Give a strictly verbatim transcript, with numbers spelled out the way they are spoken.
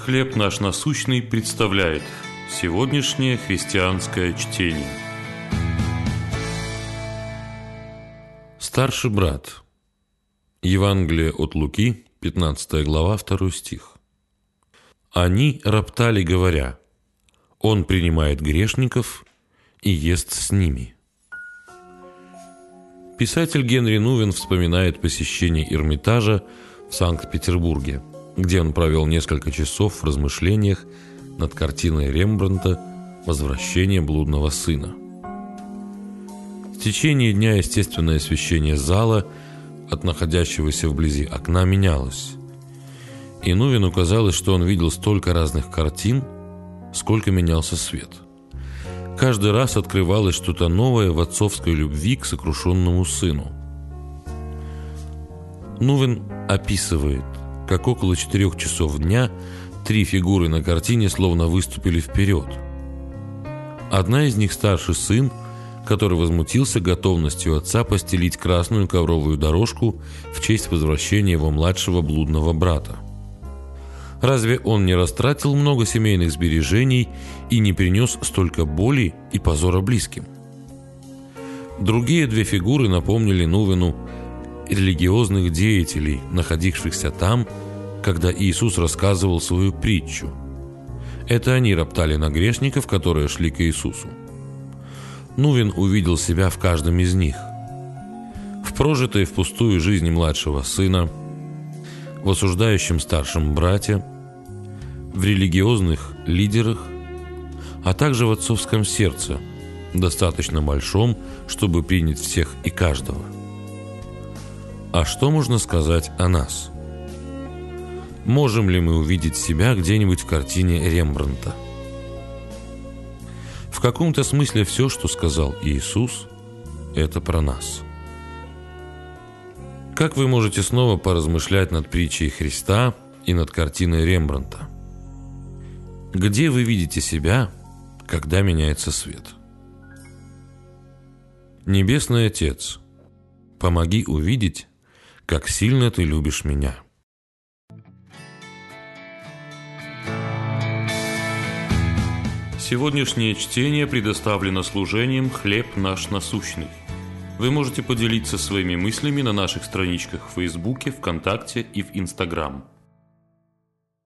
«Хлеб наш насущный» представляет сегодняшнее христианское чтение. Старший брат. Евангелие от Луки, пятнадцатая глава, второй стих. «Они роптали, говоря: Он принимает грешников и ест с ними». Писатель Генри Нувен вспоминает посещение Эрмитажа в Санкт-Петербурге, где он провел несколько часов в размышлениях над картиной Рембрандта «Возвращение блудного сына». В течение дня естественное освещение зала от находящегося вблизи окна менялось, и Нувену казалось, что он видел столько разных картин, сколько менялся свет. Каждый раз открывалось что-то новое в отцовской любви к сокрушенному сыну. Нувен описывает, как около четырех часов дня три фигуры на картине словно выступили вперед. Одна из них старший сын, который возмутился готовностью отца постелить красную ковровую дорожку в честь возвращения его младшего блудного брата. Разве он не растратил много семейных сбережений и не принес столько боли и позора близким? Другие две фигуры напомнили Нувену религиозных деятелей, находившихся там, когда Иисус рассказывал свою притчу. Это они роптали на грешников, которые шли к Иисусу. Нувен увидел себя в каждом из них. В прожитой впустую жизни младшего сына, в осуждающем старшем брате, в религиозных лидерах, а также в отцовском сердце, достаточно большом, чтобы принять всех и каждого. А что можно сказать о нас? Можем ли мы увидеть себя где-нибудь в картине Рембрандта? В каком-то смысле все, что сказал Иисус, это про нас. Как вы можете снова поразмышлять над притчей Христа и над картиной Рембрандта? Где вы видите себя, когда меняется свет? Небесный Отец, помоги увидеть, как сильно Ты любишь меня. Сегодняшнее чтение предоставлено служением «Хлеб наш насущный». Вы можете поделиться своими мыслями на наших страничках в Фейсбуке, ВКонтакте и в Инстаграм.